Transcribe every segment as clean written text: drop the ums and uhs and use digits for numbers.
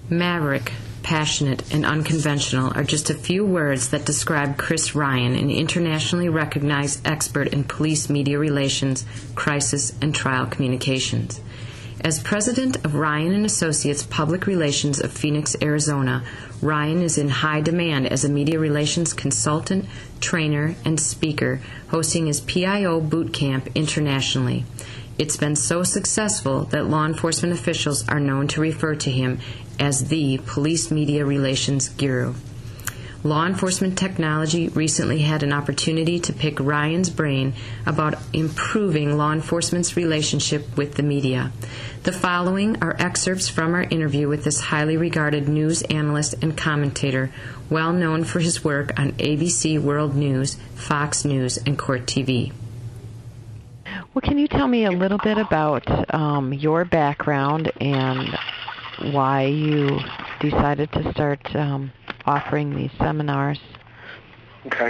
Maverick, passionate, and unconventional are just a few words that describe Chris Ryan, an internationally recognized expert in police media relations, crisis, and trial communications. As president of Ryan & Associates Public Relations of Phoenix, Arizona, Ryan is in high demand as a media relations consultant, trainer, and speaker, hosting his PIO boot camp internationally. It's been so successful that law enforcement officials are known to refer to him as the police media relations guru. Law enforcement technology recently had an opportunity to pick Ryan's brain about improving law enforcement's relationship with the media. The following are excerpts from our interview with this highly regarded news analyst and commentator, well known for his work on ABC World News, Fox News, and Court TV. Well, can you tell me a little bit about your background and why you decided to start offering these seminars? Okay.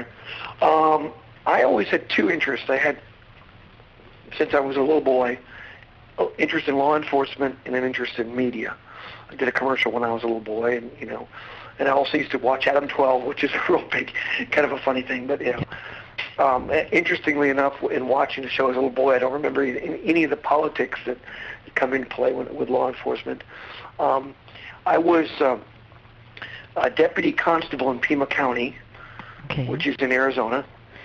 I always had two interests. I had, since I was a little boy, interest in law enforcement and an interest in media. I did a commercial when I was a little boy, and I also used to watch Adam 12, which is a real big, kind of a funny thing, but interestingly enough, in watching the show as a little boy, I don't remember any of the politics that come into play with law enforcement. I was a deputy constable in Pima County, which is in Arizona,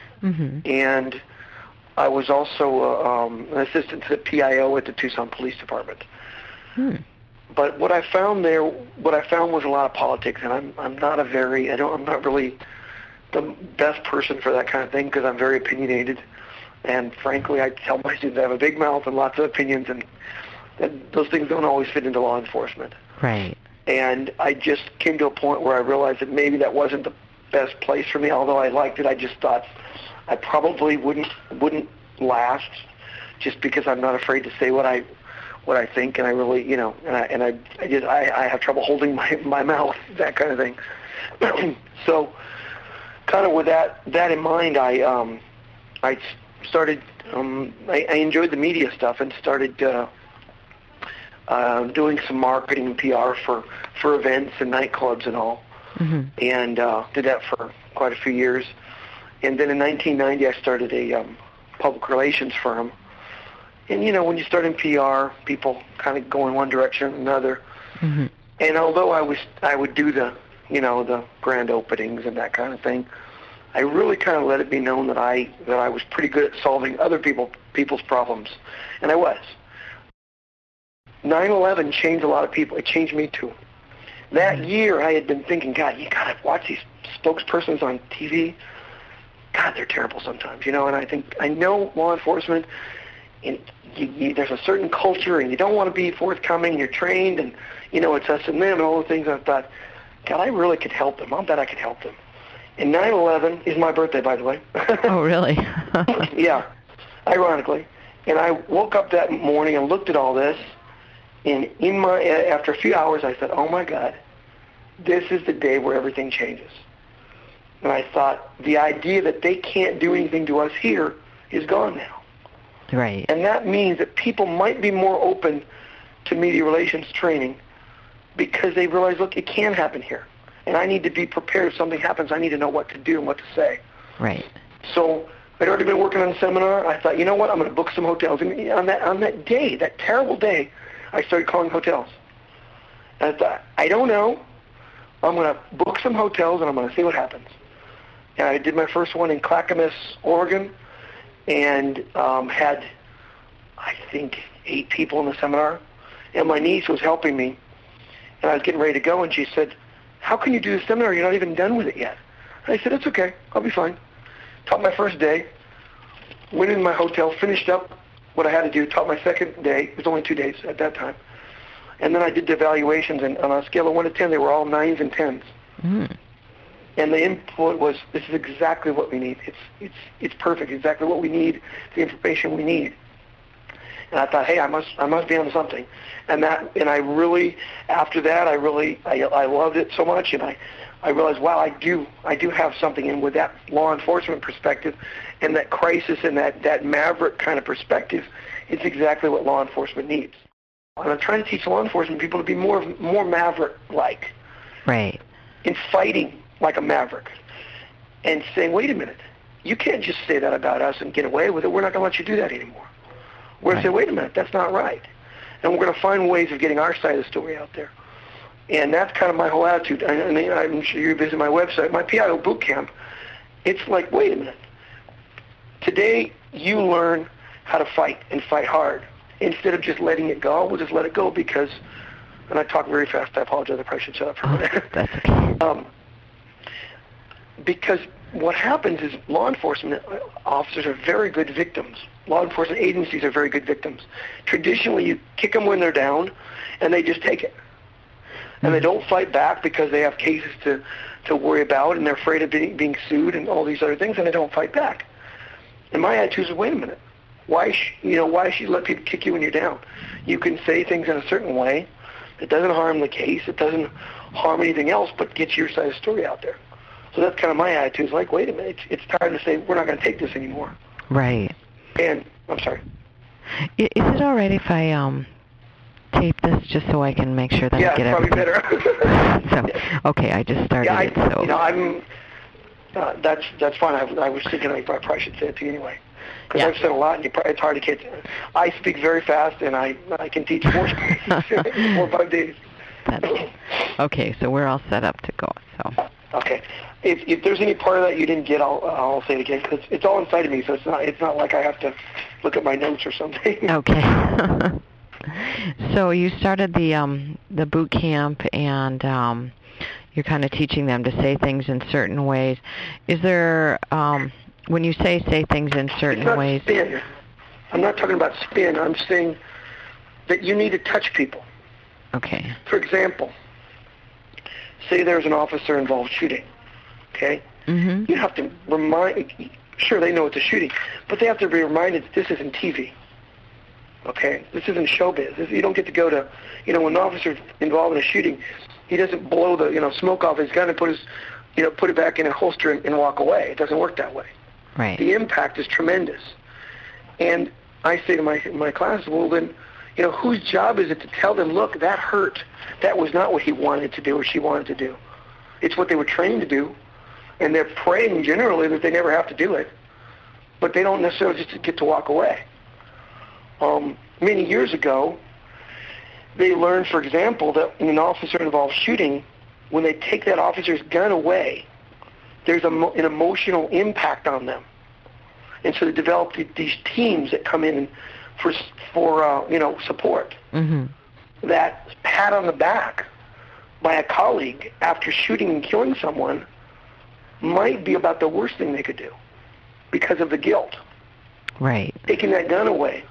and I was also an assistant to the PIO at the Tucson Police Department. But what I found was a lot of politics, and I'm not really the best person for that kind of thing because I'm very opinionated, and frankly, I tell my students I have a big mouth and lots of opinions, and those things don't always fit into law enforcement. Right. And I just came to a point where I realized that maybe that wasn't the best place for me. Although I liked it, I just thought I probably wouldn't last, just because I'm not afraid to say what I think, and I really, I have trouble holding my mouth, that kind of thing. So, kind of with that in mind, I started. I enjoyed the media stuff and started doing some marketing and PR for events and nightclubs and all, and did that for quite a few years. And then in 1990, I started a public relations firm. And when you start in PR, people kind of go in one direction or another. And although I would do the grand openings and that kind of thing, I really kind of let it be known that I was pretty good at solving other people's problems, and I was. 9/11 changed a lot of people. It changed me too. That year, I had been thinking, God, you gotta watch these spokespersons on TV. God, they're terrible sometimes, And I know law enforcement, and there's a certain culture, and you don't want to be forthcoming. You're trained, and it's us and them, and all the things. I thought, God, I really could help them. I'll bet I could help them. And 9/11 is my birthday, by the way. Oh, really? Yeah, ironically. And I woke up that morning and looked at all this, and after a few hours, I said, oh, my God, this is the day where everything changes. And I thought, the idea that they can't do anything to us here is gone now. Right. And that means that people might be more open to media relations training because they realize, look, it can happen here. And I need to be prepared if something happens. I need to know what to do and what to say. Right. So I'd already been working on a seminar. I thought, you know what, I'm going to book some hotels. And on that day, that terrible day, I started calling hotels. And I thought, I don't know. I'm going to book some hotels, and I'm going to see what happens. And I did my first one in Clackamas, Oregon, and had, I think, 8 people in the seminar. And my niece was helping me, and I was getting ready to go, and she said, how can you do the seminar? You're not even done with it yet. And I said, it's okay. I'll be fine. Taught my first day, went in my hotel, finished up what I had to do, taught my second day. It was only 2 days at that time. And then I did the evaluations, and on a scale of 1 to 10, they were all 9s and 10s. And the input was, this is exactly what we need. It's perfect, exactly what we need, the information we need. And I thought, hey, I must be on something. And I really, after that, I loved it so much, and I realized, wow, I do have something. And with that law enforcement perspective and that crisis and that maverick kind of perspective, it's exactly what law enforcement needs. And I'm trying to teach law enforcement people to be more maverick-like. Right. In fighting like a maverick. And saying, wait a minute, you can't just say that about us and get away with it. We're not going to let you do that anymore. We're going to say, wait a minute, that's not right. And we're going to find ways of getting our side of the story out there. And that's kind of my whole attitude. And I'm sure you visit my website, my PIO boot camp. It's like, wait a minute. Today, you learn how to fight and fight hard. Instead of just letting it go, we'll just let it go because, and I talk very fast, I apologize, I probably should shut up for a minute. That's okay. Because what happens is law enforcement officers are very good victims. Law enforcement agencies are very good victims. Traditionally, you kick them when they're down, and they just take it. And they don't fight back because they have cases to worry about, and they're afraid of being sued and all these other things, and they don't fight back. And my attitude is, wait a minute. Why should you let people kick you when you're down? You can say things in a certain way. It doesn't harm the case. It doesn't harm anything else, but get your side of the story out there. So that's kind of my attitude. It's like, wait a minute. It's time to say we're not going to take this anymore. Right. And I'm sorry. Is it all right if I tape this just so I can make sure that I get everything? Yeah, probably better. Okay, I just started it. So I'm. That's fine. I was thinking I probably should say it to you anyway. Because I've said a lot, and it's hard to get. I speak very fast, and I can teach 4 or 5 days. Okay, so we're all set up to go. So. Okay. If there's any part of that you didn't get, I'll say it again because it's all inside of me. So it's not like I have to look at my notes or something. Okay. So you started the boot camp, and you're kind of teaching them to say things in certain ways. Is there when you say things in certain ways? Spin. I'm not talking about spin. I'm saying that you need to touch people. Okay. For example, say there's an officer-involved shooting, okay? Mm-hmm. You have to sure, they know it's a shooting, but they have to be reminded that this isn't TV, okay? This isn't showbiz. You don't get to go to, when an officer's involved in a shooting, he doesn't blow the, smoke off his gun and put it back in a holster and walk away. It doesn't work that way. Right. The impact is tremendous. And I say to my class, well then, whose job is it to tell them, look, that hurt. That was not what he wanted to do or she wanted to do. It's what they were trained to do, and they're praying generally that they never have to do it, but they don't necessarily just get to walk away. Many years ago, they learned, for example, that in an officer-involved shooting, when they take that officer's gun away, there's an emotional impact on them. And so they develop these teams that come in for support. Mm-hmm. That pat on the back by a colleague after shooting and killing someone might be about the worst thing they could do because of the guilt. Right. Taking that gun away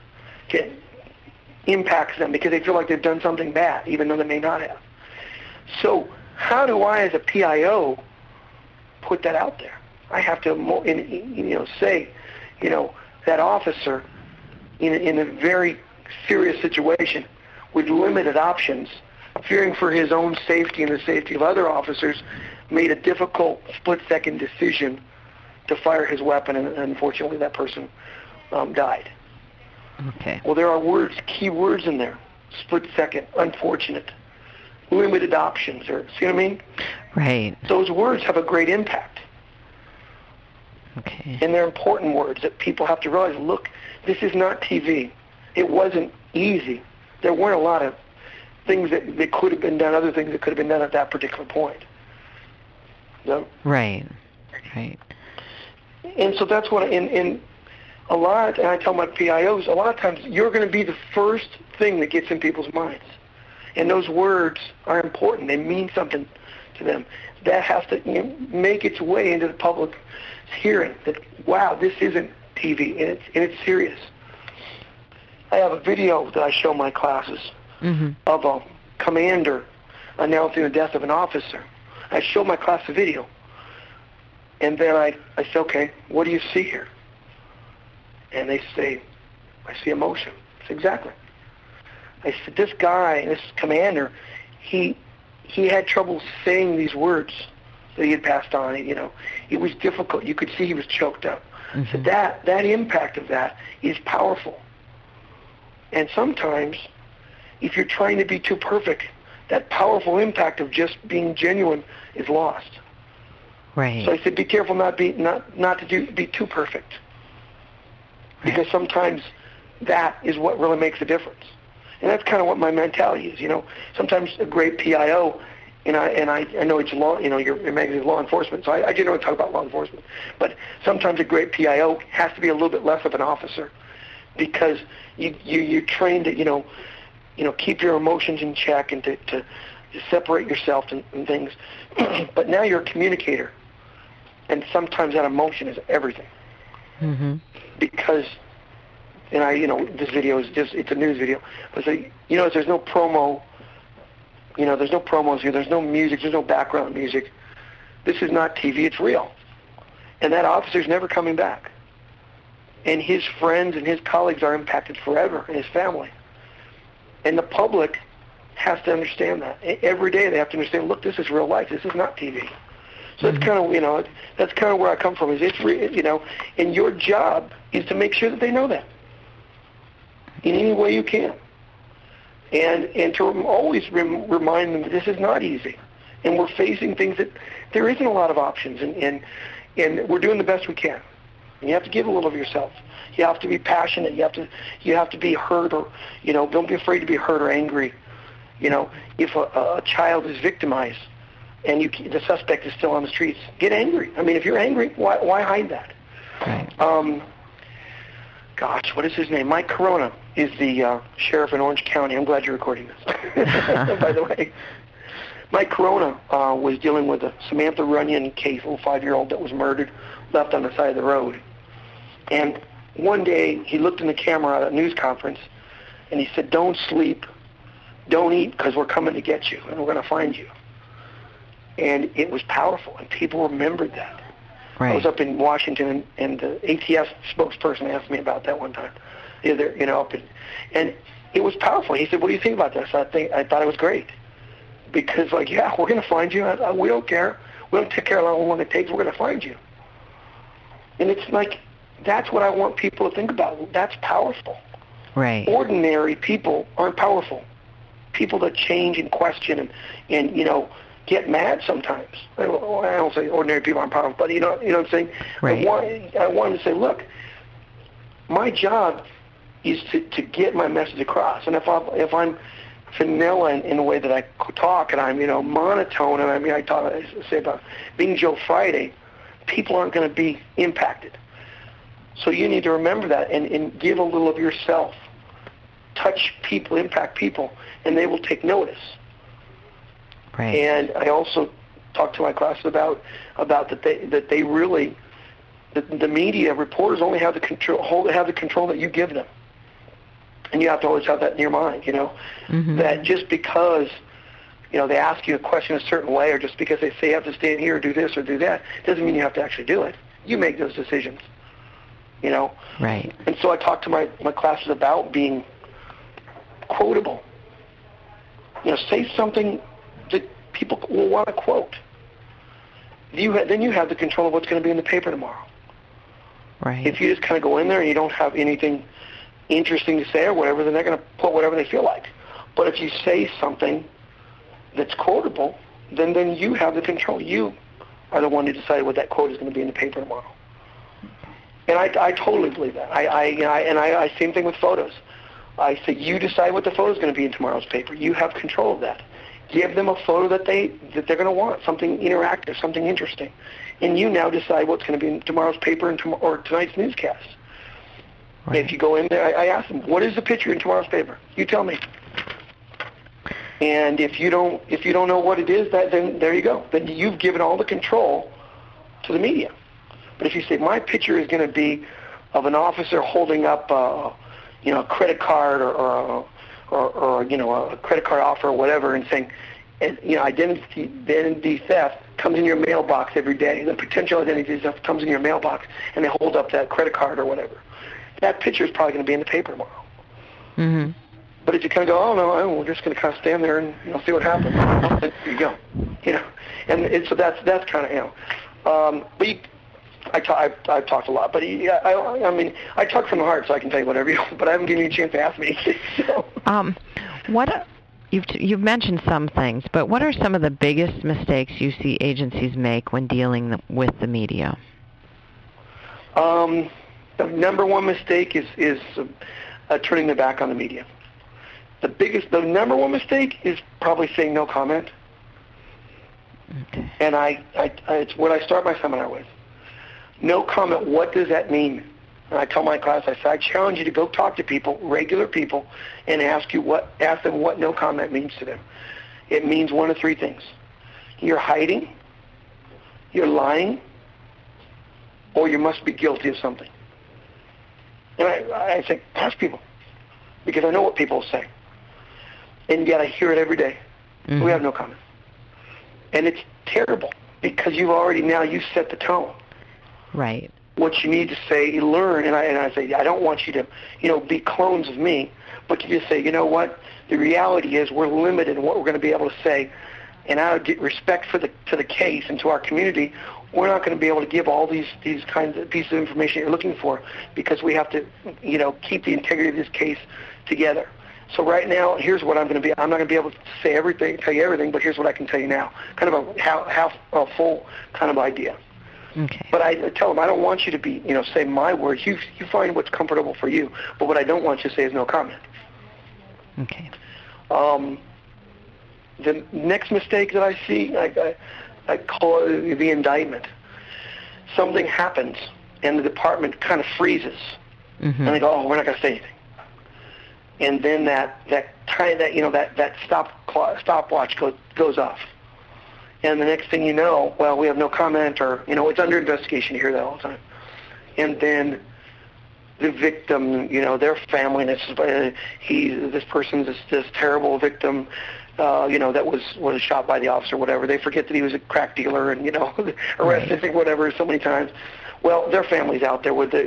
impacts them because they feel like they've done something bad, even though they may not have. So how do I, as a PIO, put that out there? I have to, say, that officer in a very serious situation with limited options, fearing for his own safety and the safety of other officers, made a difficult split-second decision to fire his weapon, and unfortunately that person died. Okay. Well, there are key words in there: split-second, unfortunate, limited options, or see what I mean? Right. Those words have a great impact. Okay. And they're important words that people have to realize, look, this is not TV. It wasn't easy. There weren't a lot of things that could have been done, other things that could have been done at that particular point. No? Right. Right. And so that's what, and I tell my PIOs, a lot of times you're going to be the first thing that gets in people's minds. And those words are important. They mean something to them. That has to make its way into the public hearing that, wow, this isn't TV, and it's serious. I have a video that I show my classes of a commander announcing the death of an officer. I show my class the video, and then I say, okay, what do you see here? And they say, I see emotion. I say, exactly. I said, this guy, this commander, he had trouble saying these words that he had passed on. It was difficult. You could see he was choked up. So that impact of that is powerful. And sometimes if you're trying to be too perfect, that powerful impact of just being genuine is lost. Right. So I said, be careful not to be too perfect, because sometimes that is what really makes a difference. And that's kind of what my mentality is. Sometimes a great PIO, and I know it's law. Your magazine is law enforcement, so I generally talk about law enforcement. But sometimes a great PIO has to be a little bit less of an officer, because you're trained to keep your emotions in check and to separate yourself and things. But now you're a communicator, and sometimes that emotion is everything. Mm-hmm. Because, this video is it's a news video, but there's no promo. There's no promos here. There's no music. There's no background music. This is not TV. It's real. And that officer's never coming back. And his friends and his colleagues are impacted forever, and his family. And the public has to understand that. Every day they have to understand, look, this is real life. This is not TV. So that's kind of, that's kind of where I come from. And your job is to make sure that they know that in any way you can. And to always remind them that this is not easy. And we're facing things that there isn't a lot of options. And we're doing the best we can. And you have to give a little of yourself. You have to be passionate. You have to be hurt, or don't be afraid to be hurt or angry. If a child is victimized and the suspect is still on the streets, get angry. I mean, if you're angry, why hide that? Right. Gosh, what is his name? Mike Corona is the sheriff in Orange County. I'm glad you're recording this, by the way. Mike Corona was dealing with a Samantha Runyon case, a little 5-year-old that was murdered, left on the side of the road. And one day he looked in the camera at a news conference, and he said, "Don't sleep, don't eat, because we're coming to get you, and we're going to find you." And it was powerful, and people remembered that. Right. I was up in Washington, and the ATF spokesperson asked me about that one time. And it was powerful. He said, "What do you think about this?" I thought it was great, because we're going to find you. We don't care. We don't take care of how long it takes. We're going to find you. And it's like, that's what I want people to think about. That's powerful. Right. Ordinary people aren't powerful. People that change and question and get mad sometimes. I don't say ordinary people aren't powerful, but you know what I'm saying? Right. I want them to say, look, my job is to get my message across. And if I'm vanilla in the way that I talk, and I'm monotone, and I say about being Joe Friday, people aren't going to be impacted. So you need to remember that and give a little of yourself. Touch people, impact people, and they will take notice. Right. And I also talk to my class about that they really, the media reporters only have the control that you give them. And you have to always have that in your mind, Mm-hmm. that just because they ask you a question a certain way, or just because they say you have to stand here or do this or do that, doesn't mean you have to actually do it. You make those decisions, Right. And so I talk to my classes about being quotable. Say something that people will want to quote. Then you have the control of what's going to be in the paper tomorrow. Right. If you just kind of go in there and you don't have anything interesting to say or whatever, then they're going to put whatever they feel like. But if you say something that's quotable, then you have the control. You are the one who decided what that quote is going to be in the paper tomorrow. And I totally believe that. I same thing with photos. I say, you decide what the photo is going to be in tomorrow's paper. You have control of that. Give them a photo that they're going to want, something interactive, something interesting. And you now decide what's going to be in tomorrow's paper or tonight's newscast. Right. If you go in there, I ask them, what is the picture in tomorrow's paper? You tell me. And if you don't know what it is, then there you go. Then you've given all the control to the media. But if you say, my picture is going to be of an officer holding up a credit card or a credit card offer or whatever, and saying, identity theft comes in your mailbox every day. The potential identity theft comes in your mailbox, and they hold up that credit card or whatever. That picture is probably going to be in the paper tomorrow. Mm-hmm. But if you kind of go, oh no, we're just going to kind of stand there and see what happens. There you go. And so that's kind of But I've talked a lot, but I talk from the heart, so I can tell you whatever you want. But I haven't given you a chance to ask me anything. So. You've mentioned some things, but what are some of the biggest mistakes you see agencies make when dealing with the media? The number one mistake is turning their back on the media. The number one mistake is probably saying no comment. Okay. And it's what I start my seminar with. No comment. What does that mean? And I tell my class, I say, I challenge you to go talk to people, regular people, and ask them what no comment means to them. It means one of three things. You're hiding, you're lying, or you must be guilty of something. And I say, ask people, because I know what people say. And yet I hear it every day. Mm-hmm. We have no comment. And it's terrible, because you set the tone. Right. What you need to say, learn, and I say, I don't want you to, be clones of me, but you just say, you know what, the reality is we're limited in what we're going to be able to say, and out of respect to the case and to our community, we're not going to be able to give all these kinds of pieces of information you're looking for, because we have to, keep the integrity of this case together. So right now, here's what I'm going to be. I'm not going to be able to say everything, tell you everything, but here's what I can tell you now. Kind of a full kind of idea. Okay. But I tell them, I don't want you to be, say my words. You find what's comfortable for you. But what I don't want you to say is no comment. Okay. The next mistake that I see, I call it the indictment. Something happens, and the department kind of freezes, mm-hmm. and they go, "Oh, we're not going to say anything." And then that stopwatch goes off. And the next thing you know, well, we have no comment, or, it's under investigation. You hear that all the time. And then the victim, their family, and this person's this terrible victim, that was shot by the officer, whatever. They forget that he was a crack dealer and, arrested, whatever, so many times. Well, their family's out there with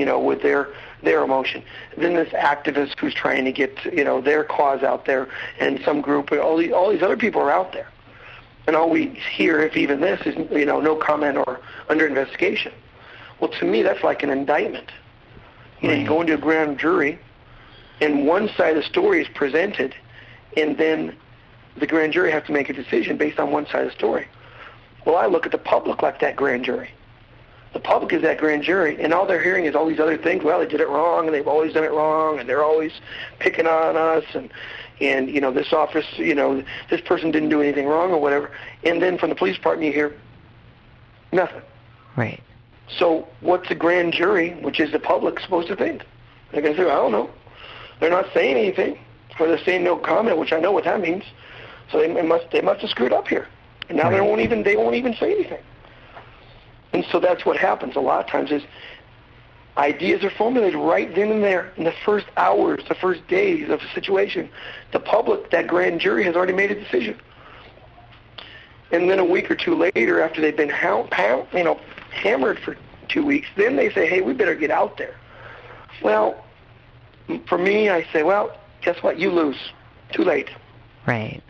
their emotion. Then this activist who's trying to get, their cause out there, and some group, all these other people are out there. And all we hear, if even this, is, no comment or under investigation. Well, to me, that's like an indictment. You go into a grand jury, and one side of the story is presented, and then the grand jury has to make a decision based on one side of the story. Well, I look at the public like that grand jury. The public is that grand jury, and all they're hearing is all these other things. Well, they did it wrong, and they've always done it wrong, and they're always picking on us, and this office, this person didn't do anything wrong or whatever. And then from the police department, you hear nothing. Right. So what's the grand jury, which is the public, supposed to think? They're going to say, I don't know. They're not saying anything, or they're saying no comment, which I know what that means. So they must have screwed up here. And now they won't even say anything. And so that's what happens a lot of times is ideas are formulated right then and there in the first hours, the first days of a situation. The public, that grand jury, has already made a decision. And then a week or two later, after they've been hammered for 2 weeks, then they say, hey, we better get out there. Well, for me, I say, well, guess what? You lose. Too late. Right.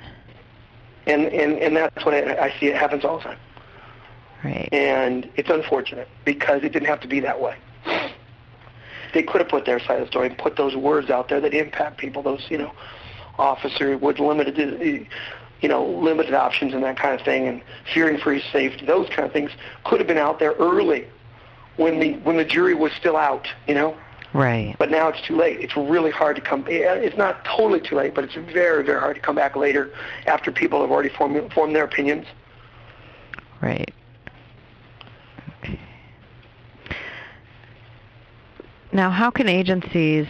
And that's what I see. It happens all the time. Right. And it's unfortunate because it didn't have to be that way. They could have put their side of the story and put those words out there that impact people, those, officer with limited options and that kind of thing, and fearing for his safety, those kind of things could have been out there early when the jury was still out, Right. But now it's too late. It's really hard to come. It's not totally too late, but it's very, very hard to come back later after people have already formed their opinions. Right. Okay. Now, how can agencies,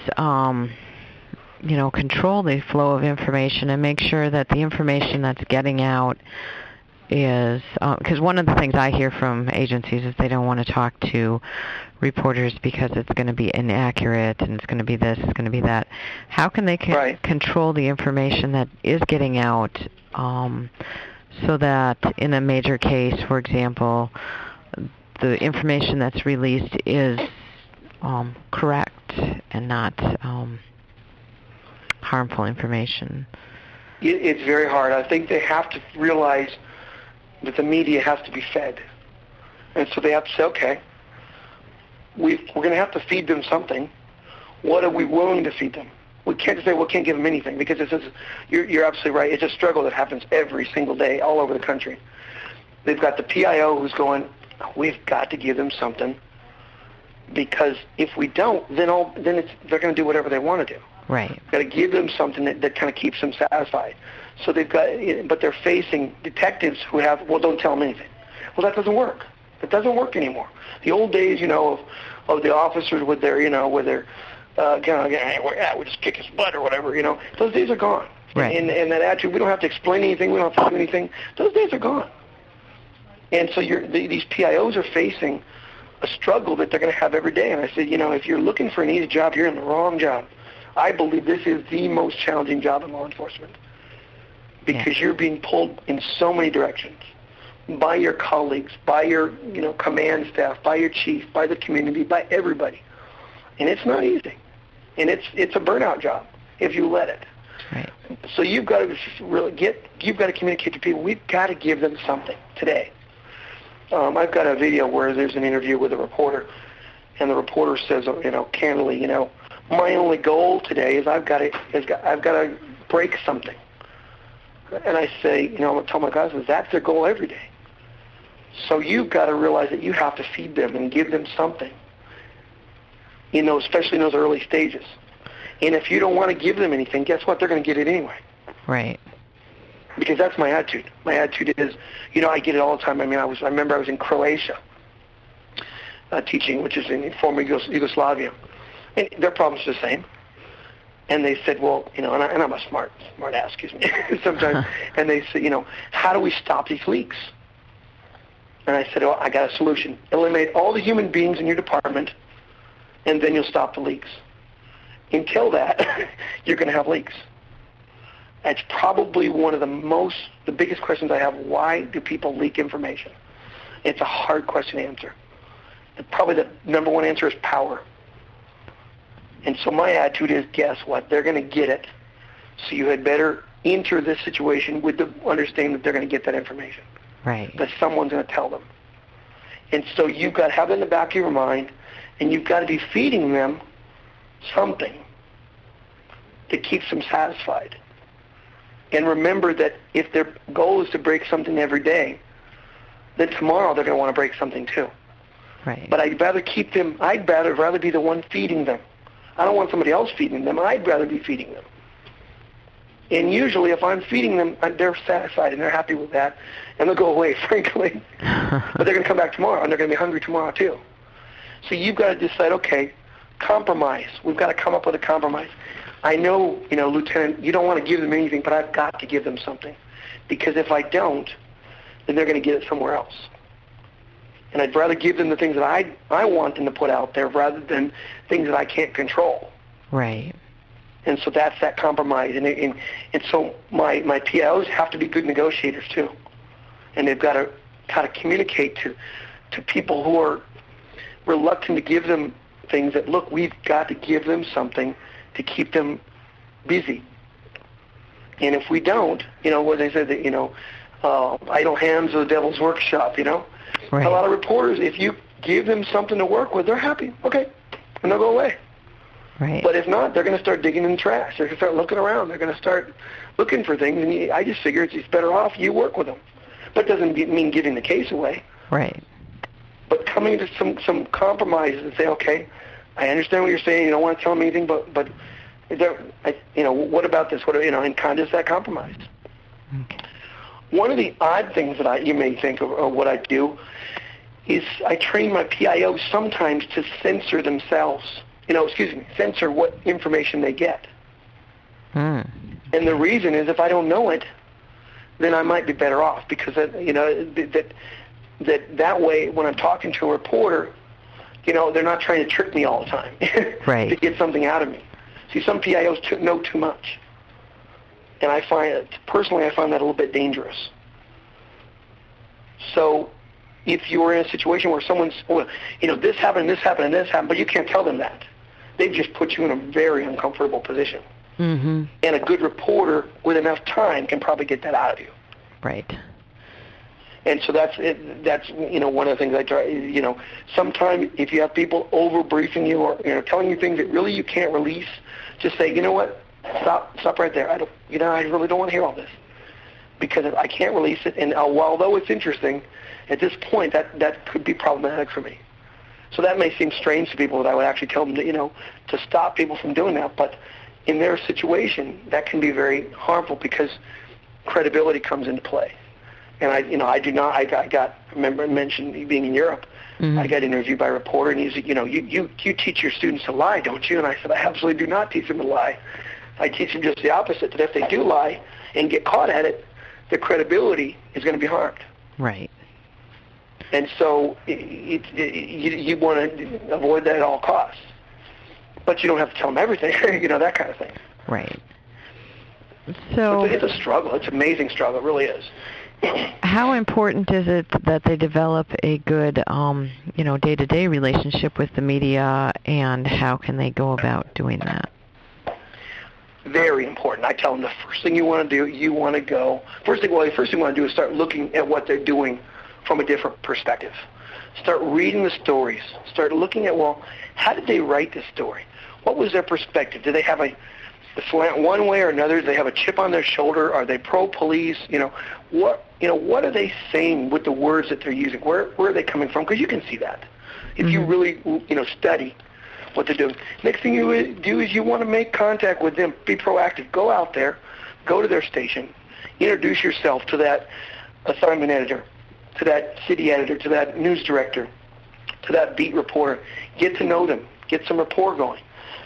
control the flow of information and make sure that the information that's getting out is, because one of the things I hear from agencies is they don't want to talk to reporters because it's going to be inaccurate and it's going to be this, it's going to be that. How can they control the information that is getting out so that in a major case, for example, the information that's released is correct and not harmful information? It's very hard. I think they have to realize that the media has to be fed. And so they have to say, okay, we're going to have to feed them something. What are we willing to feed them? we can't just say, well, can't give them anything, because you're absolutely right. It's a struggle that happens every single day all over the country. They've got the PIO who's going, we've got to give them something, because if we don't, then they're going to do whatever they want to do. Right. We've got to give them something that kind of keeps them satisfied. So but they're facing detectives who have, well, don't tell them anything. Well, that doesn't work. It doesn't work anymore. The old days, of the officers with their, we just kick his butt or whatever, those days are gone. Right. And that attitude, we don't have to explain anything, we don't have to do anything, those days are gone. And so these PIOs are facing a struggle that they're going to have every day. And I said, if you're looking for an easy job, you're in the wrong job. I believe this is the most challenging job in law enforcement, because you're being pulled in so many directions by your colleagues, by your command staff, by your chief, by the community, by everybody. And it's not easy. And it's a burnout job if you let it. Right. So you've got to you've got to communicate to people. We've got to give them something today. I've got a video where there's an interview with a reporter, and the reporter says, candidly, my only goal today is I've got to break something. And I say, I tell my guys, that's their goal every day. So you've got to realize that you have to feed them and give them something, especially in those early stages. And if you don't want to give them anything, guess what? They're going to get it anyway. Right. Because that's my attitude. My attitude is, I get it all the time. I remember I was in Croatia teaching, which is in former Yugoslavia. And their problem's the same. And they said, well, and I'm a smart ass, excuse me, sometimes. And they said, how do we stop these leaks? And I said, I got a solution. Eliminate all the human beings in your department, and then you'll stop the leaks. Until that, you're going to have leaks. That's probably one of the biggest questions I have. Why do people leak information? It's a hard question to answer. Probably the number one answer is power. And so my attitude is, guess what? They're going to get it. So you had better enter this situation with the understanding that they're going to get that information. Right. That someone's going to tell them. And so you've got to have it in the back of your mind, and you've got to be feeding them something that keeps them satisfied. And remember that if their goal is to break something every day, then tomorrow they're going to want to break something too. Right. But I'd rather be the one feeding them. I don't want somebody else feeding them. I'd rather be feeding them. And usually if I'm feeding them, they're satisfied and they're happy with that, and they'll go away, frankly. But they're going to come back tomorrow, and they're going to be hungry tomorrow too. So you've got to decide, okay, compromise. We've got to come up with a compromise. I know, Lieutenant, you don't want to give them anything, but I've got to give them something. Because if I don't, then they're going to get it somewhere else. And I'd rather give them the things that I want them to put out there rather than things that I can't control. Right. And so that's that compromise. And so my PIOs have to be good negotiators too. And they've got to communicate to people who are reluctant to give them things that, look, we've got to give them something to keep them busy. And if we don't, what they said, that, idle hands are the devil's workshop, Right. A lot of reporters, if you give them something to work with, they're happy. Okay. And they'll go away. Right. But if not, they're going to start digging in the trash. They're going to start looking around. They're going to start looking for things. And I just figure it's better off you work with them. But it doesn't mean giving the case away. Right. But coming to some compromises and say, okay, I understand what you're saying. You don't want to tell them anything, but what about this? And kind of that compromise. Okay. One of the odd things that you may think of what I do is I train my PIOs sometimes to censor themselves. Censor what information they get. And the reason is if I don't know it, then I might be better off, because that way when I'm talking to a reporter, they're not trying to trick me all the time right. to get something out of me. See, some PIOs know too much. And I find that a little bit dangerous. So if you're in a situation where someone's, this happened, and this happened, but you can't tell them that, they've just put you in a very uncomfortable position. Mm-hmm. And a good reporter with enough time can probably get that out of you. Right. And so that's one of the things I try. Sometimes if you have people over briefing you or telling you things that really you can't release just say, you know what, stop right there. I really don't want to hear all this, because I can't release it. And although it's interesting, at this point, that could be problematic for me. So that may seem strange to people that I would actually tell them to stop people from doing that. But in their situation, that can be very harmful because credibility comes into play. And I remember mentioned being in Europe. Mm-hmm. I got interviewed by a reporter, and he said, you teach your students to lie, don't you? And I said, I absolutely do not teach them to lie. I teach them just the opposite, that if they do lie and get caught at it, their credibility is going to be harmed. Right. And so you want to avoid that at all costs. But you don't have to tell them everything, that kind of thing. Right. So it's a struggle. It's an amazing struggle. It really is. How important is it that they develop a good, day-to-day relationship with the media, and how can they go about doing that? Very important. I tell them the first thing you want to do, the first thing you want to do is start looking at what they're doing from a different perspective. Start reading the stories. Start looking at, how did they write this story? What was their perspective? Did they have a slant one way or another? Do they have a chip on their shoulder? Are they pro-police? What are they saying with the words that they're using? Where are they coming from? Because you can see that if you really study what they're doing. Next thing you do is you want to make contact with them. Be proactive. Go out there. Go to their station. Introduce yourself to that assignment editor, to that city editor, to that news director, to that beat reporter. Get to know them. Get some rapport going.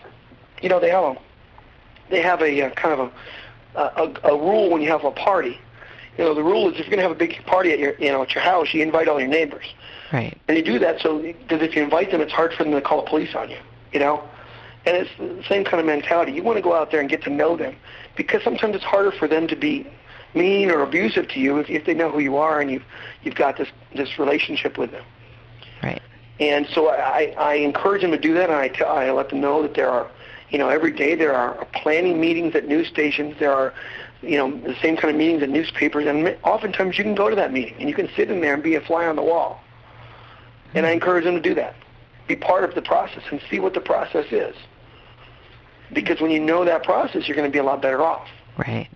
They have a kind of a rule when you have a party. The rule is if you're going to have a big party at your house, you invite all your neighbors. Right. And you do that because if you invite them, it's hard for them to call the police on you. And it's the same kind of mentality. You want to go out there and get to know them, because sometimes it's harder for them to be mean or abusive to you if they know who you are and you've got this relationship with them. Right. And so I encourage them to do that, and I let them know that there are, every day there are planning meetings at news stations. There are, the same kind of meetings at newspapers, and oftentimes you can go to that meeting and you can sit in there and be a fly on the wall. And I encourage them to do that. Be part of the process and see what the process is. Because when you know that process, you're going to be a lot better off. Right.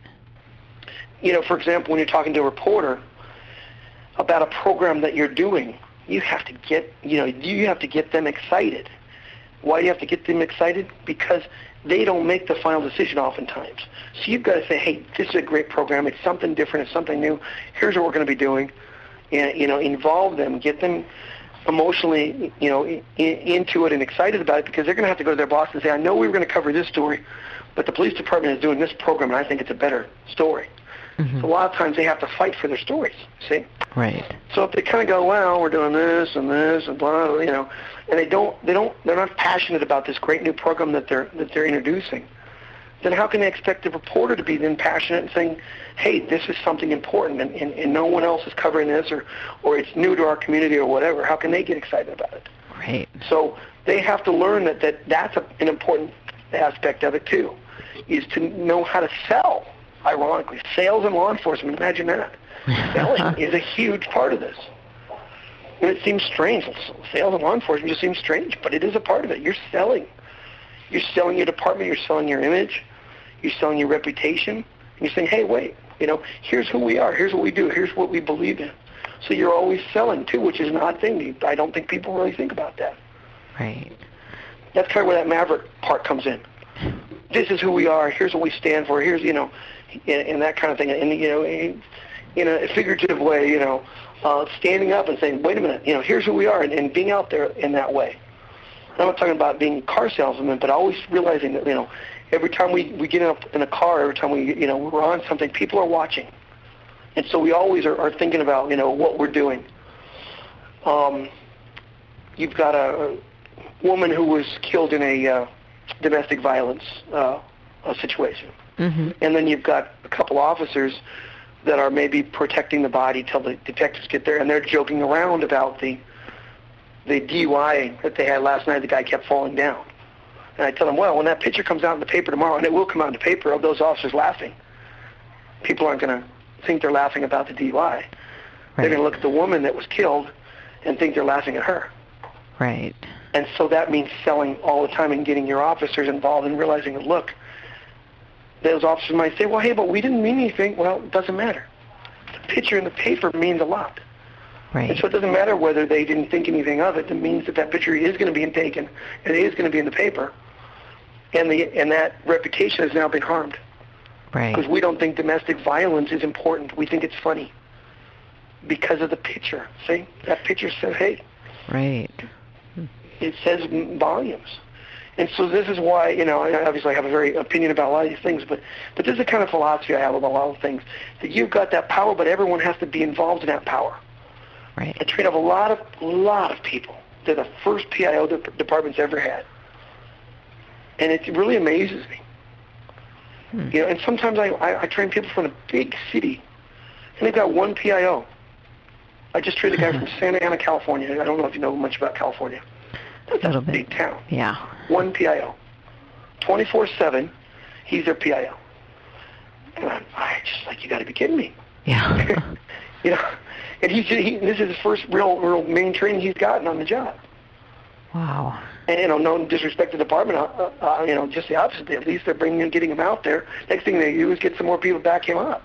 For example, when you're talking to a reporter about a program that you're doing, you have to get them excited. Why do you have to get them excited? Because they don't make the final decision oftentimes. So you've got to say, hey, this is a great program. It's something different. It's something new. Here's what we're going to be doing. And, involve them, get them emotionally, into it and excited about it, because they're going to have to go to their boss and say, I know we were going to cover this story, but the police department is doing this program, and I think it's a better story. Mm-hmm. So a lot of times they have to fight for their stories, see? Right. So if they kind of go, well, we're doing this and blah, and they're not passionate about this great new program that they're introducing, then how can they expect the reporter to be then passionate and saying, hey, this is something important and no one else is covering this, or it's new to our community or whatever? How can they get excited about it? Right. So they have to learn that's an important aspect of it too, is to know how to sell. Ironically, sales and law enforcement, imagine that. Selling is a huge part of this. And it seems strange. Sales and law enforcement just seems strange, but it is a part of it. You're selling. You're selling your department. You're selling your image. You're selling your reputation. And you're saying, hey, wait, here's who we are. Here's what we do. Here's what we believe in. So you're always selling, too, which is an odd thing. I don't think people really think about that. Right. That's kind of where that maverick part comes in. This is who we are. Here's what we stand for. Here's, and that kind of thing. And, in a figurative way, standing up and saying, wait a minute, here's who we are, and being out there in that way. I'm not talking about being car salesmen, but always realizing that, every time we get in a car, every time we're on something, people are watching. And so we always are thinking about, what we're doing. You've got a woman who was killed in a domestic violence situation. Mm-hmm. And then you've got a couple officers that are maybe protecting the body till the detectives get there, and they're joking around about the DUI that they had last night. The guy kept falling down. And I tell them, well, when that picture comes out in the paper tomorrow, and it will come out in the paper, of those officers laughing, people aren't going to think they're laughing about the DUI. Right. They're going to look at the woman that was killed and think they're laughing at her. Right. And so that means selling all the time and getting your officers involved and realizing that, look, those officers might say, well, hey, but we didn't mean anything. Well, it doesn't matter. The picture in the paper means a lot. Right. And so it doesn't matter whether they didn't think anything of it. It means that that picture is going to be taken and it is going to be in the paper. And that reputation has now been harmed. Right. Because we don't think domestic violence is important. We think it's funny because of the picture. See? That picture says, hey. Right. It says volumes. And so this is why, I obviously have a very opinion about a lot of these things, but this is the kind of philosophy I have about a lot of things, that you've got that power, but everyone has to be involved in that power. Right. I train up a lot of people. They're the first PIO the department's ever had. And it really amazes me. And sometimes I train people from a big city, and they've got one PIO. I just trained a guy from Santa Ana, California. I don't know if you know much about California. That's a big town. Yeah. One PIO. 24/7, he's their PIO. And I just like, you got to be kidding me. Yeah. And this is his first real main training he's gotten on the job. Wow. And no disrespect to the department, just the opposite. At least they're getting him out there. Next thing they do is get some more people to back him up.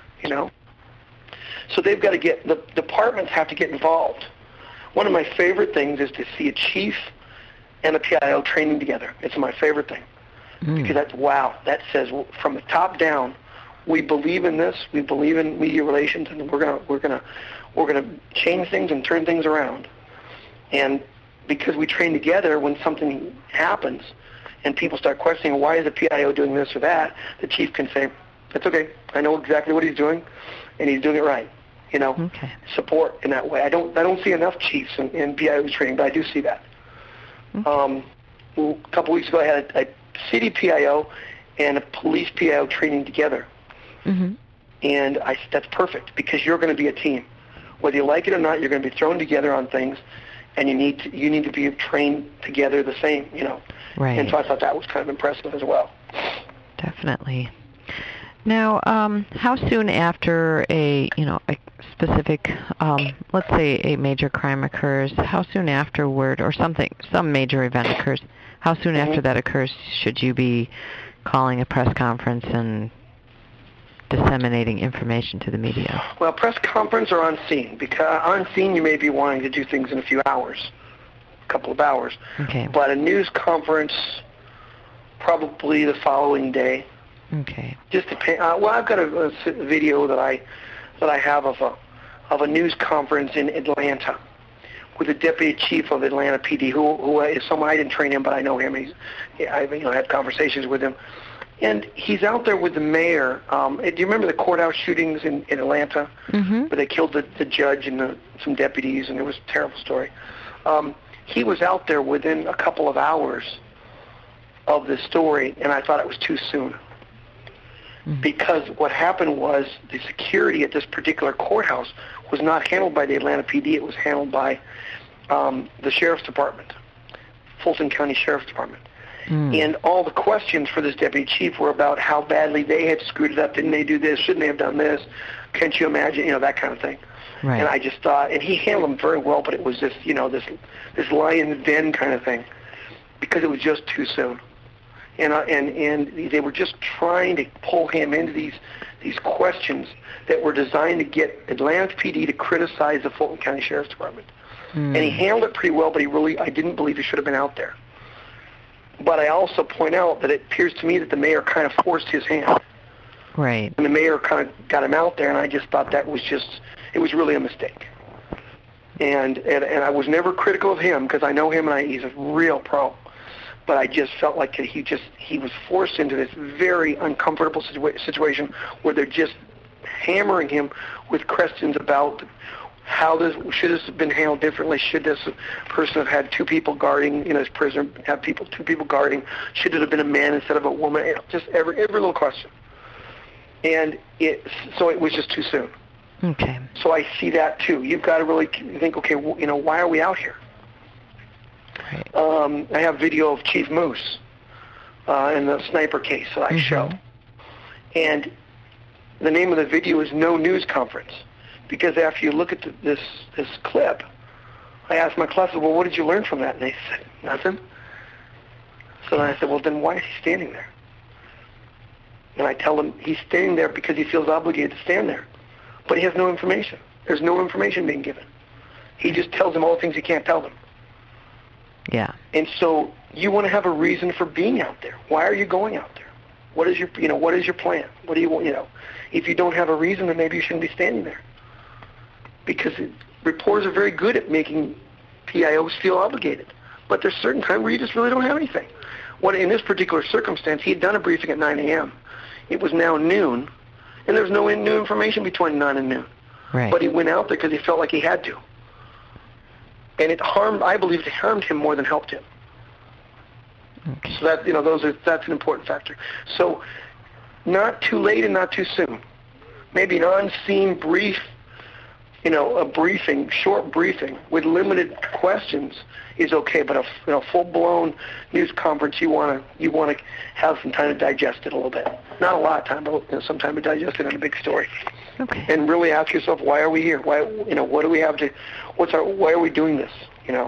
So they've got to the departments have to get involved. One of my favorite things is to see a chief and a PIO training together. It's my favorite thing. Because that says from the top down, we believe in this. We believe in media relations, and we're gonna change things and turn things around. And because we train together, when something happens and people start questioning why is the PIO doing this or that, the chief can say, "That's okay. I know exactly what he's doing, and he's doing it right." Okay. Support in that way. I don't see enough chiefs in PIO training, but I do see that. Okay. A couple weeks ago, I had a city PIO and a police PIO training together. Mm-hmm. And that's perfect, because you're going to be a team. Whether you like it or not, you're going to be thrown together on things, and you need to be trained together the same, Right. And so I thought that was kind of impressive as well. Definitely. Now, how soon after a specific, let's say a major crime occurs, how soon afterward, or some major event occurs, how soon after that occurs should you be calling a press conference and disseminating information to the media? Well, press conference or on scene. Because on scene you may be wanting to do things in a few hours, a couple of hours. Okay. But a news conference, probably the following day. Okay. Just depend. Well, I've got a video that I have of a news conference in Atlanta with the deputy chief of Atlanta PD, who is someone, I didn't train him, but I know him. I've had conversations with him, and he's out there with the mayor. Do you remember the courthouse shootings in Atlanta, where they killed the judge and some deputies, and it was a terrible story. He was out there within a couple of hours of the story, and I thought it was too soon. Because what happened was the security at this particular courthouse was not handled by the Atlanta PD. It was handled by the Sheriff's Department, Fulton County Sheriff's Department. And all the questions for this deputy chief were about how badly they had screwed it up. Didn't they do this? Shouldn't they have done this? Can't you imagine? That kind of thing. Right. And I just thought, and he handled them very well, but it was just, this lion's den kind of thing, because it was just too soon. And they were just trying to pull him into these questions that were designed to get Atlanta PD to criticize the Fulton County Sheriff's Department. And he handled it pretty well, but I didn't believe he should have been out there. But I also point out that it appears to me that the mayor kind of forced his hand. Right. And the mayor kind of got him out there, and I just thought it was really a mistake. And I was never critical of him, because I know him and he's a real pro. But I just felt like he was forced into this very uncomfortable situation where they're just hammering him with questions about how should this have been handled differently. Should this person have had two people guarding, his prisoner have two people guarding? Should it have been a man instead of a woman? Just every little question. And so it was just too soon. Okay. So I see that too. You've got to really think, okay, why are we out here? Right. I have video of Chief Moose in the sniper case that I show. And the name of the video is No News Conference, because after you look at this clip, I asked my class, well, what did you learn from that? And they said, nothing. So then I said, well, then why is he standing there? And I tell them he's standing there because he feels obligated to stand there. But he has no information. There's no information being given. He just tells them all the things he can't tell them. Yeah. And so you want to have a reason for being out there. Why are you going out there? What is your plan? What do you want, If you don't have a reason, then maybe you shouldn't be standing there. Because reporters are very good at making PIOs feel obligated. But there's certain times where you just really don't have anything. In this particular circumstance, he had done a briefing at 9 a.m. It was now noon, and there was no new information between 9 and noon. Right. But he went out there because he felt like he had to. And I believe it harmed him more than helped him. Okay. So that's an important factor. So not too late and not too soon. Maybe an on-scene brief, a briefing, short briefing with limited questions is okay, but a full-blown news conference, you want to have some time to digest it a little bit. Not a lot of time, but some time to digest it in a big story. Okay. And really ask yourself, why are we here? Why, what do we have to? Why are we doing this?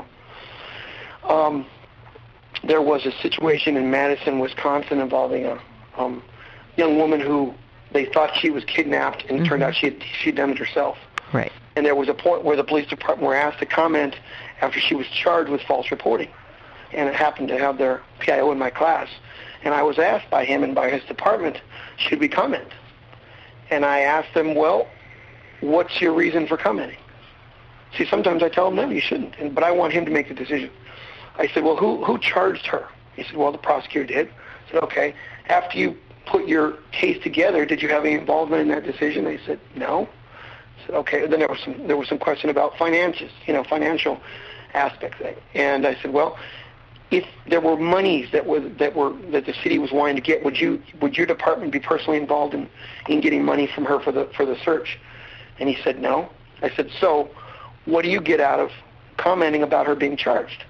There was a situation in Madison, Wisconsin, involving a young woman who they thought she was kidnapped, and it turned out she'd done it herself. Right. And there was a point where the police department were asked to comment after she was charged with false reporting. And it happened to have their PIO in my class. And I was asked by him and by his department, should we comment? And I asked them, well, what's your reason for commenting? See, sometimes I tell him, no, you shouldn't. But I want him to make the decision. I said, well, who charged her? He said, well, the prosecutor did. I said, okay. After you put your case together, did you have any involvement in that decision? They said, no. I said, okay. Then there was some question about finances, financial aspects. And I said, well, if there were monies that the city was wanting to get, would your department be personally involved in getting money from her for the search? And he said, no. I said, so what do you get out of commenting about her being charged?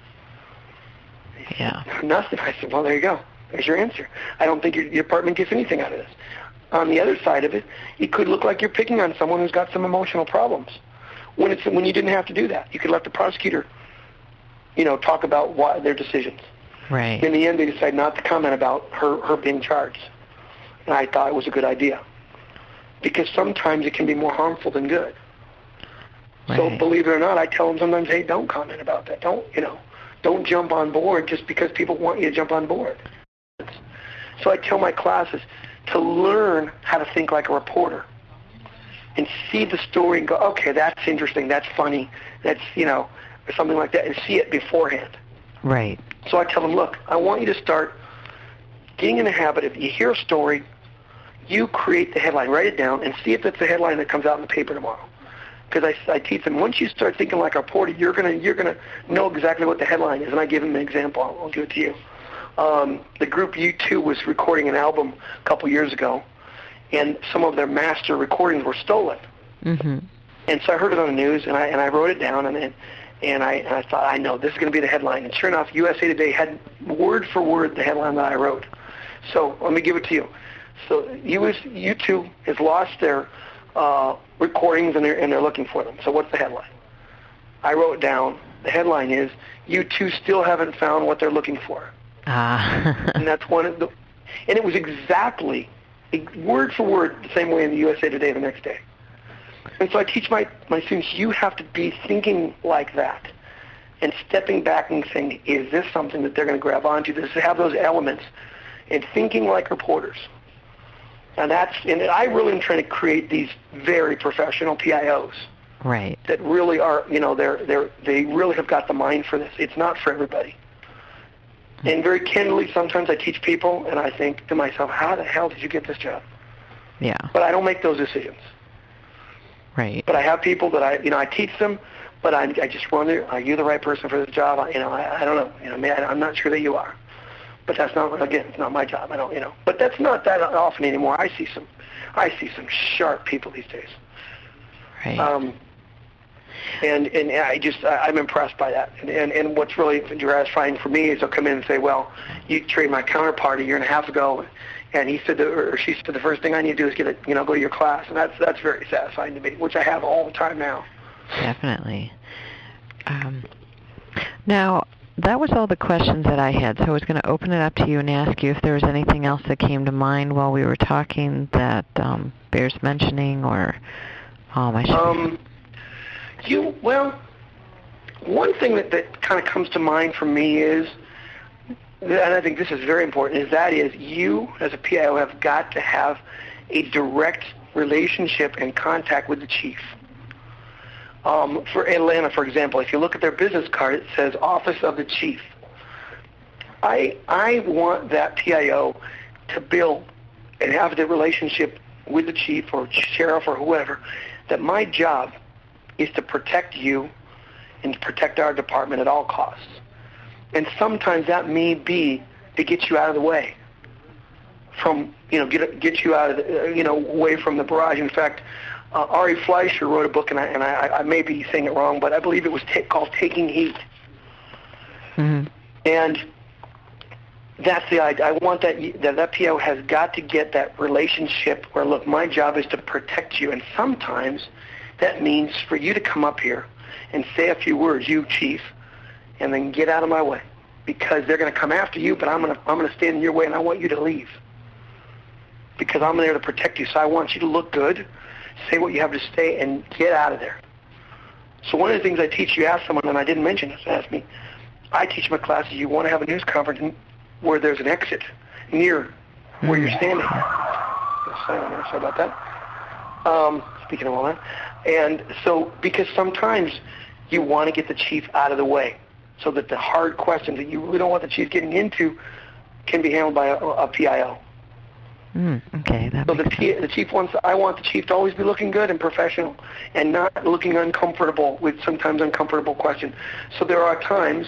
Yeah. Nothing. I said, well, there you go. There's your answer. I don't think your department gets anything out of this. On the other side of it, it could look like you're picking on someone who's got some emotional problems. When you didn't have to do that, you could let the prosecutor, talk about their decisions. Right. In the end, they decided not to comment about her being charged, and I thought it was a good idea because sometimes it can be more harmful than good. Right. So believe it or not, I tell them sometimes, hey, don't comment about that. Don't jump on board just because people want you to jump on board. So I tell my classes to learn how to think like a reporter and see the story and go, okay, that's interesting, that's funny, that's, or something like that, and see it beforehand. Right. So I tell them, look, I want you to start getting in the habit of, you hear a story, you create the headline, write it down, and see if it's the headline that comes out in the paper tomorrow. Because I teach them, once you start thinking like a reporter, you're gonna know exactly what the headline is. And I give them an example. I'll give it to you. The group U2 was recording an album a couple years ago, and some of their master recordings were stolen. Mm-hmm. And so I heard it on the news, and I wrote it down, and I thought, I know this is going to be the headline. And sure enough, USA Today had word for word the headline that I wrote. So let me give it to you. So U2 has lost their recordings, and they're looking for them. So what's the headline? I wrote down, the headline is, U2 still haven't found what they're looking for. And that's one of the, and it was exactly, word for word, the same way in the USA Today the next day. And so I teach my students, you have to be thinking like that and stepping back and saying, is this something that they're going to grab onto? Does it have those elements? And thinking like reporters. And I really am trying to create these very professional PIOs. Right. That really are, they really have got the mind for this. It's not for everybody. And very candidly, sometimes I teach people, and I think to myself, how the hell did you get this job? Yeah. But I don't make those decisions. Right. But I have people that I teach them, but I just wonder, are you the right person for this job? I don't know. I'm not sure that you are. But that's not, again, it's not my job. I don't, But that's not that often anymore. I see some sharp people these days. Right. And I'm impressed by that. And what's really gratifying for me is they'll come in and say, well, you trained my counterpart a year and a half ago, and he said, or she said, the first thing I need to do is go to your class, and that's very satisfying to me, which I have all the time now. Definitely. Now, that was all the questions that I had, so I was going to open it up to you and ask you if there was anything else that came to mind while we were talking that bears mentioning, or I should... Well, one thing that kind of comes to mind for me is, and I think this is very important, is you as a PIO have got to have a direct relationship and contact with the chief. For Atlanta, for example, if you look at their business card, it says Office of the Chief. I want that PIO to build and have the relationship with the chief or sheriff or whoever, that my job is to protect you and to protect our department at all costs. And sometimes that may be to get you out of the way from, get you out of the, away from the barrage. In fact, Ari Fleischer wrote a book, and I may be saying it wrong, but I believe it was called Taking Heat. Mm-hmm. And that's the idea. I want that PO has got to get that relationship where, look, my job is to protect you, and sometimes that means for you to come up here and say a few words, you chief, and then get out of my way, because they're going to come after you, but I'm going to stand in your way, and I want you to leave because I'm there to protect you. So I want you to look good, say what you have to say, and get out of there. So one of the things I teach, you ask someone, and I didn't mention this, ask me, I teach my classes, you want to have a news conference where there's an exit near where you're standing. Sorry about that. Speaking of all that. And so, because sometimes you want to get the chief out of the way so that the hard questions that you really don't want the chief getting into can be handled by a PIO. Okay, that so makes sense. The chief I want the chief to always be looking good and professional and not looking uncomfortable with sometimes uncomfortable questions. So there are times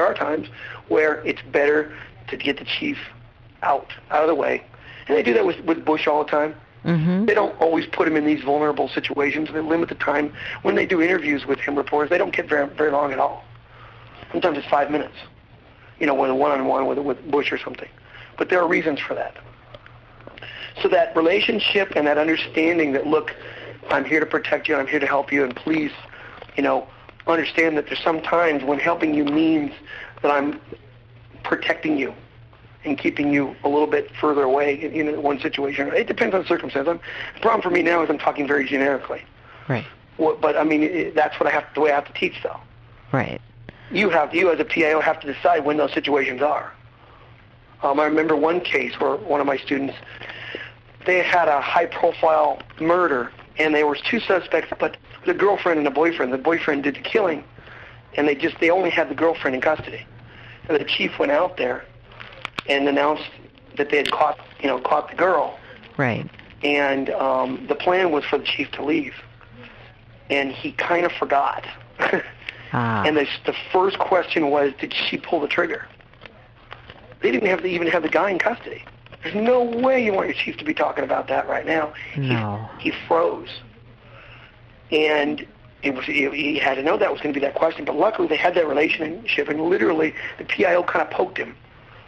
where it's better to get the chief out of the way. And they do that with Bush all the time. Mm-hmm. They don't always put him in these vulnerable situations. They limit the time. When they do interviews with him, reporters, they don't get very long at all. Sometimes it's 5 minutes, with a one-on-one with Bush or something. But there are reasons for that. So that relationship and that understanding that, look, I'm here to protect you, I'm here to help you, and please, understand that there's some times when helping you means that I'm protecting you and keeping you a little bit further away in one situation. It depends on the circumstance. The problem for me now is I'm talking very generically. Right. But I mean, that's what the way I have to teach, though. Right. You as a PIO have to decide when those situations are. I remember one case where one of my students, they had a high-profile murder, and there was two suspects, but the girlfriend and the boyfriend. The boyfriend did the killing, and they only had the girlfriend in custody. And the chief went out there and announced that they had caught the girl. Right. And the plan was for the chief to leave, and he kind of forgot. And the first question was, did she pull the trigger? They didn't even have the guy in custody. There's no way you want your chief to be talking about that right now. No. He froze. And he had to know that was going to be that question, but luckily they had that relationship, and literally the PIO kind of poked him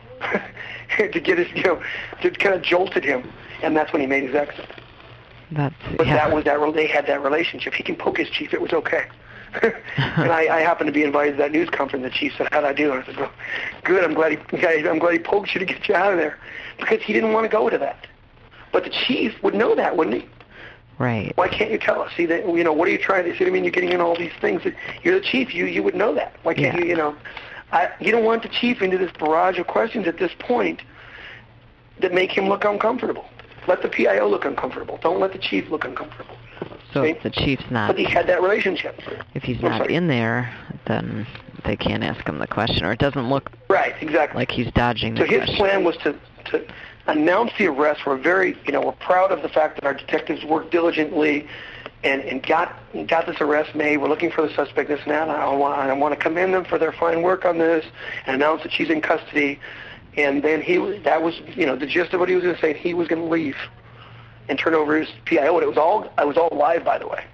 to get his, to kind of jolted him, and that's when he made his exit. But they had that relationship. He can poke his chief. It was okay. And I happened to be invited to that news conference. The chief said, "How'd I do?" And I said, "Well, good. I'm glad he poked you to get you out of there," because he didn't want to go to that. But the chief would know that, wouldn't he? Right. Why can't you tell us? See that? What are you trying to? See what I mean? You're getting in all these things. You're the chief. You would know that. Why can't you? You don't want the chief into this barrage of questions at this point that make him look uncomfortable. Let the PIO look uncomfortable. Don't let the chief look uncomfortable. So if the chief's not... But he had that relationship. If he's not in there, then they can't ask him the question, or it doesn't look right, exactly. like he's dodging the question. So his plan was to announce the arrest. We're very, we're proud of the fact that our detectives worked diligently and got this arrest made. We're looking for the suspect, this and that. I want to commend them for their fine work on this and announce that she's in custody. And then that was the gist of what he was going to say. He was going to leave and turn over his PIO, and it was all live, by the way.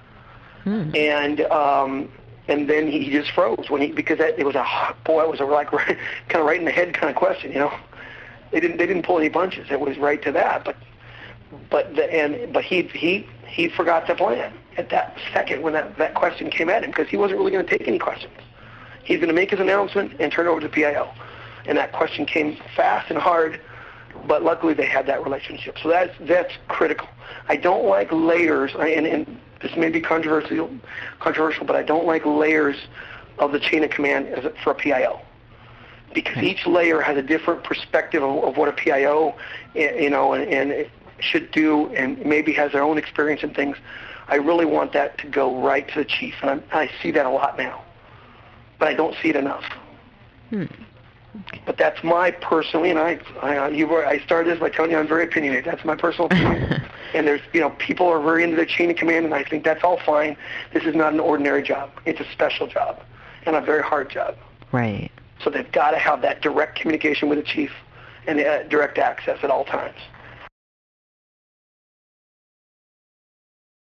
And then he just froze because it was like kind of right in the head kind of question. They didn't pull any punches. It was right to that. But he he forgot to plan at that second when that question came at him, because he wasn't really going to take any questions. He's going to make his announcement and turn it over to the PIO. And that question came fast and hard, but luckily they had that relationship. So that's critical. I don't like layers, and this may be controversial, but I don't like layers of the chain of command for a PIO, because each layer has a different perspective of what a PIO, and it should do, and maybe has their own experience in things. I really want that to go right to the chief, and I see that a lot now, but I don't see it enough. Okay. But that's my personal, and I started this by telling you I'm very opinionated. That's my personal opinion. And there's, people are very into their chain of command, and I think that's all fine. This is not an ordinary job. It's a special job, and a very hard job. Right. So they've got to have that direct communication with the chief and direct access at all times.